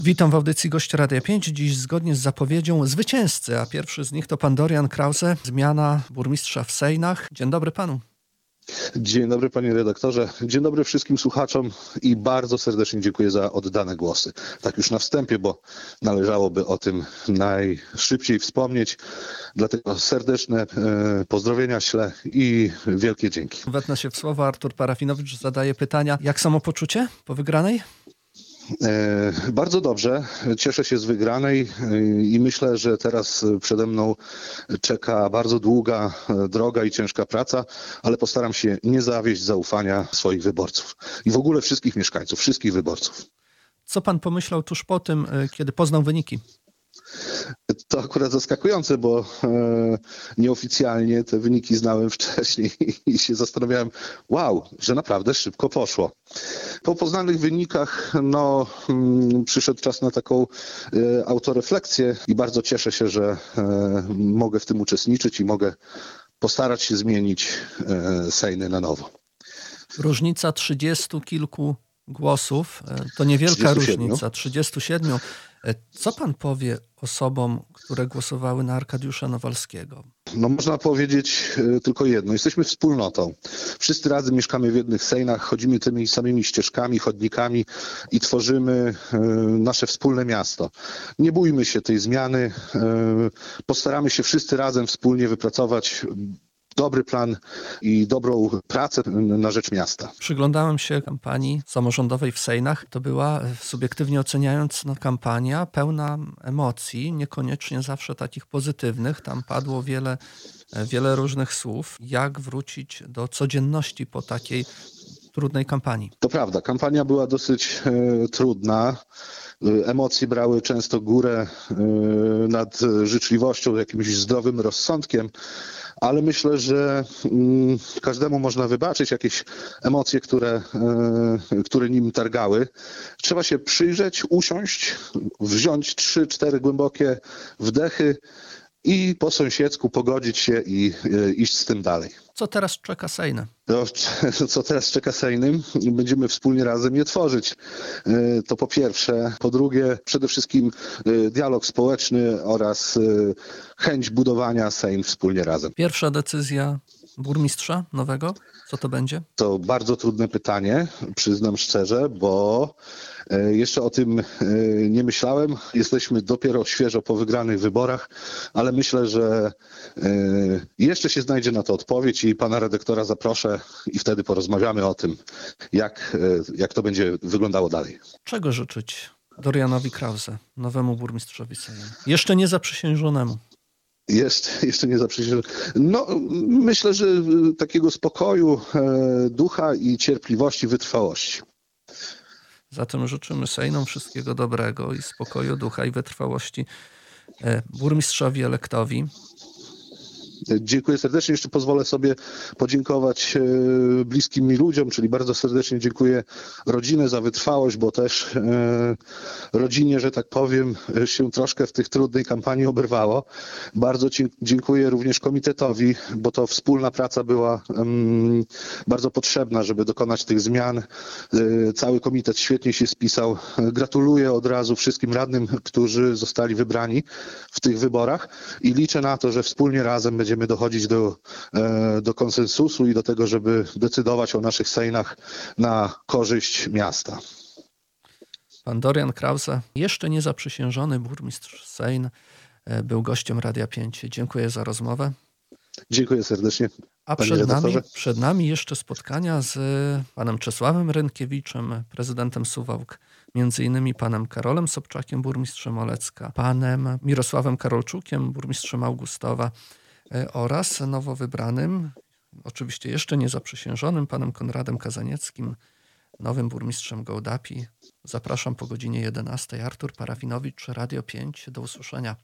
Witam w audycji Gość Radia 5. Dziś zgodnie z zapowiedzią zwycięzcy, a pierwszy z nich to pan Dorian Krause, zmiana burmistrza w Sejnach. Dzień dobry panu. Dzień dobry panie redaktorze, dzień dobry wszystkim słuchaczom i bardzo serdecznie dziękuję za oddane głosy. Tak już na wstępie, bo należałoby o tym najszybciej wspomnieć. Dlatego serdeczne pozdrowienia ślę i wielkie dzięki. Wetnę się w słowo. Artur Parafinowicz zadaje pytania. Jak samopoczucie po wygranej? Bardzo dobrze, cieszę się z wygranej i myślę, że teraz przede mną czeka bardzo długa droga i ciężka praca, ale postaram się nie zawieść zaufania swoich wyborców i w ogóle wszystkich mieszkańców, wszystkich wyborców. Co pan pomyślał tuż po tym, kiedy poznał wyniki? To akurat zaskakujące, bo nieoficjalnie te wyniki znałem wcześniej i się zastanawiałem, wow, że naprawdę szybko poszło. Po poznanych wynikach przyszedł czas na taką autorefleksję i bardzo cieszę się, że mogę w tym uczestniczyć i mogę postarać się zmienić Sejny na nowo. Różnica 30 kilku głosów, to niewielka 37. różnica, 37. Co pan powie osobom, które głosowały na Arkadiusza Nawalskiego? Można powiedzieć tylko jedno. Jesteśmy wspólnotą. Wszyscy razem mieszkamy w jednych Sejnach, chodzimy tymi samymi ścieżkami, chodnikami i tworzymy nasze wspólne miasto. Nie bójmy się tej zmiany. Postaramy się wszyscy razem wspólnie wypracować dobry plan i dobrą pracę na rzecz miasta. Przyglądałem się kampanii samorządowej w Sejnach. To była, subiektywnie oceniając, kampania pełna emocji, niekoniecznie zawsze takich pozytywnych. Tam padło wiele różnych słów. Jak wrócić do codzienności po takiej trudnej kampanii? To prawda, kampania była dosyć trudna. Emocje brały często górę nad życzliwością, jakimś zdrowym rozsądkiem, ale myślę, że każdemu można wybaczyć jakieś emocje, które nim targały. Trzeba się przyjrzeć, usiąść, wziąć 3-4 głębokie wdechy i po sąsiedzku pogodzić się i iść z tym dalej. Co teraz czeka Sejny? Co teraz czeka Sejnym? Będziemy wspólnie razem je tworzyć. To po pierwsze. Po drugie, przede wszystkim dialog społeczny oraz chęć budowania Sejm wspólnie razem. Pierwsza decyzja burmistrza nowego? Co to będzie? To bardzo trudne pytanie, przyznam szczerze, bo jeszcze o tym nie myślałem. Jesteśmy dopiero świeżo po wygranych wyborach, ale myślę, że jeszcze się znajdzie na to odpowiedź i pana redaktora zaproszę i wtedy porozmawiamy o tym, jak to będzie wyglądało dalej. Czego życzyć Dorianowi Krause, nowemu burmistrzowi Sejmu? Jeszcze nie zaprzysiężonemu. Jeszcze nie zaprzysiężony. Myślę, że takiego spokoju, ducha i cierpliwości, wytrwałości. Zatem życzymy Sejnom wszystkiego dobrego i spokoju ducha i wytrwałości burmistrzowi elektowi. Dziękuję serdecznie. Jeszcze pozwolę sobie podziękować bliskim mi ludziom, czyli bardzo serdecznie dziękuję rodzinę za wytrwałość, bo też rodzinie, że tak powiem, się troszkę w tych trudnej kampanii oberwało. Bardzo dziękuję również komitetowi, bo to wspólna praca była bardzo potrzebna, żeby dokonać tych zmian. Cały komitet świetnie się spisał. Gratuluję od razu wszystkim radnym, którzy zostali wybrani w tych wyborach i liczę na to, że wspólnie razem będziemy dochodzić do konsensusu i do tego, żeby decydować o naszych Sejnach na korzyść miasta. Pan Dorian Krause, jeszcze nie zaprzysiężony burmistrz Sejn, był gościem Radia 5. Dziękuję za rozmowę. Dziękuję serdecznie. A przed nami jeszcze spotkania z panem Czesławem Rynkiewiczem, prezydentem Suwałk, między innymi panem Karolem Sobczakiem, burmistrzem Olecka, panem Mirosławem Karolczukiem, burmistrzem Augustowa, oraz nowo wybranym, oczywiście jeszcze nie zaprzysiężonym, panem Konradem Kazanieckim, nowym burmistrzem Gołdapi. Zapraszam po godzinie 11. Artur Parafinowicz, Radio 5. Do usłyszenia.